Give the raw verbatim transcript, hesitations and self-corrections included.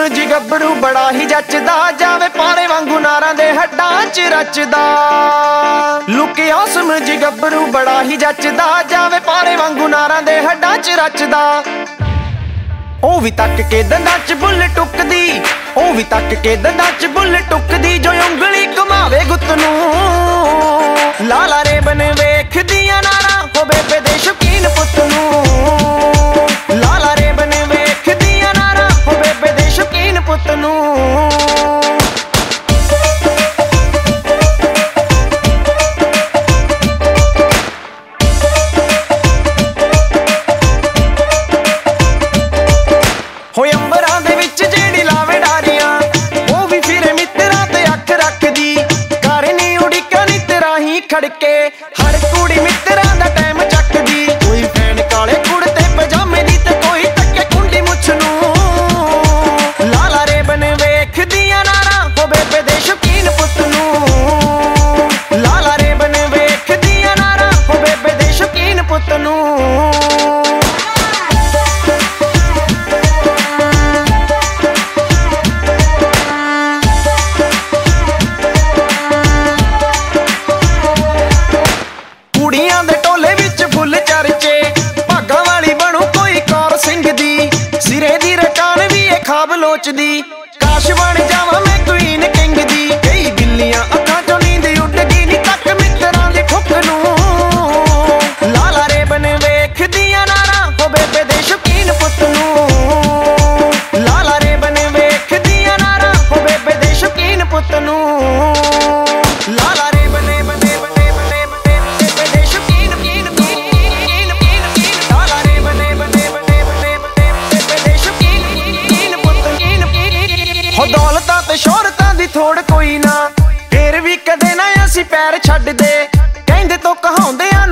ਸਮਝ ਗੱਭਰੂ ਬੜਾ ਹੀ ਜੱਚਦਾ, ਜਾਵੇ ਪਾਣੇ ਵਾਂਗੂ ਨਾਰਾਂ ਦੇ ਹੱਡਾਂ 'ਚ ਰਚਦਾ। ਲੁਕਿਆ ਸਮਝ ਗੱਭਰੂ ਬੜਾ ਹੀ ਜੱਚਦਾ, ਜਾਵੇ ਪਾਣੇ ਵਾਂਗੂ ਨਾਰਾਂ ਦੇ ਹੱਡਾਂ 'ਚ ਰਚਦਾ। ਉਹ ਵੀ ਤੱਕ ਕੇ ਦੰਦਾਂ 'ਚ ਬੁੱਲ ਟੁੱਕਦੀ, ਉਹ ਵੀ ਤੱਕ ਕੇ ਦੰਦਾਂ 'ਚ ਬੁੱਲ ਟੁੱਕਦੀ, ਜੋ ਉਂਗਲੀ ਘੁਮਾਵੇ ਗੁੱਤ ਨੂੰ। ਲਾਲਾ ਰੇ ਬਨ ਵੇਖਦੀਆਂ ਨਾਰਾਂ, ਹੋ ਬੇਬੇ ਦੇ ਸ਼ੌਕੀਨ ਪੁੱਤ ਨੂੰ। ਲਾਲਾ ਰੇ ਬਨ ਵੇਖਦੀਆਂ ਨਾਰਾਂ, ਹੋ ਬੇਬੇ ਦੇ ਸ਼ੌਕੀਨ ਪੁੱਤ ਨੂੰ। ਹੋਏ ਅੰਬਰਾਂ ਦੇ ਵਿੱਚ ਜਿਹੜੀ ਲਾਵੇ ਡਾਰੀਆਂ, ਉਹ ਵੀ ਫਿਰੇ ਮਿੱਤਰਾਂ ਤੇ ਅੱਖ ਰੱਖਦੀ। ਕਰਨੀ ਉਡੀਕਾਂ ਨੀ ਤੇਰਾ ਹੀ ਖੜਕੇ, ਹਰ ਕੁੜੀ ਮਿੱਤਰਾਂ ਦਾ ਟਾਈਮ ਚੱਕਦੀ। ਕੋਈ ਫੈਨ ਕਾਲੇ ਕੁੜਤੇ ਪਜਾਮੇ ਦੀ, ਤੇ ਕੋਈ ਤੱਕੇ ਕੁੰਡੀ ਮੁੱਛ ਨੂੰ। ਲਾਲਾ ਰੇ ਬਨ ਵੇਖਦੀਆਂ ਨਾਰਾਂ, ਹੋ ਬੇਬੇ ਦੇ ਸ਼ੌਕੀਨ ਪੁੱਤ ਨੂੰ। ਲਾਲਾ ਰੇ ਬਨ ਵੇਖਦੀਆਂ ਨਾਰਾਂ, ਹੋ ਬੇਬੇ ਦੇ ਸ਼ੌਕੀਨ ਪੁੱਤ ਨੂੰ। ਕੁੜੀਆਂ ਦੇ ਟੋਲੇ ਵਿੱਚ ਫੁੱਲ ਚਰਚੇ, ਭਾਗਾਂ ਵਾਲੀ ਬਣੂ ਕੋਈ ਕੌਰ ਸਿੰਘ ਦੀ। ਸਿਰੇ ਦੀ ਰਕਾਨ ਵੀ ਇਹ ਖਾਬ ਲੋਚਦੀ, ਕਾਸ਼ ਬਣ ਜਾਵਾਂ ਮੈਂ ਕੁਈਨ ਕਿੰਗ ਦੀ। ਕਈ ਬਿੱਲੀਆਂ ਅੱਖਾਂ ਚੋਂ ਨੀਂਦ ਉੱਡ ਗਈ, ਨੀ ਤੱਕ ਮਿੱਤਰਾਂ ਦੀ ਠੁੱਕ ਨੂੰ। ਲਾਲਾ ਰੇ ਬਨ ਵੇਖਦੀਆਂ ਨਾਰਾਂ, ਹੋ ਬੇਬੇ ਦੇ ਸ਼ੌਕੀਨ ਪੁੱਤ ਨੂੰ। ਲਾਲਾ ਰੇ ਬਨ ਵੇਖਦੀਆਂ ਨਾਰਾਂ, ਹੋ ਬੇਬੇ ਦੇ ਸ਼ੌਕੀਨ ਪੁੱਤ ਨੂੰ। ਲਾਲਾ ਰੇ ਬਨੇ ਬਨੇ ਬਨੇ ਬਨੇ ਬੇਬੇ ਦੇ ਸ਼ੌਕੀਨ ਕੀਨ ਕੀਨ ਕੀਨ। ਲਾਲਾ ਰੇ ਬਨੇ ਬਨੇ ਬਨੇ ਬਨੇ ਬੇਬੇ ਦੇ ਸ਼ੌਕੀਨ ਕੀਨ ਪੁੱਤ ਕੀਨ ਕੀਨ। ਹੋ ਦੌਲਤਾਂ ਤੇ ਸ਼ੋਹਰਤਾਂ ਦੀ ਥੋੜ ਕੋਈ ਨਾ, ਫੇਰ ਵੀ ਕਦੇ ਨਾ ਅਸੀਂ ਪੈਰ ਛੱਡਦੇ। ਕਹਿੰਦੇ ਤੋਂ ਕਹਾਉਂਦੇ ਆ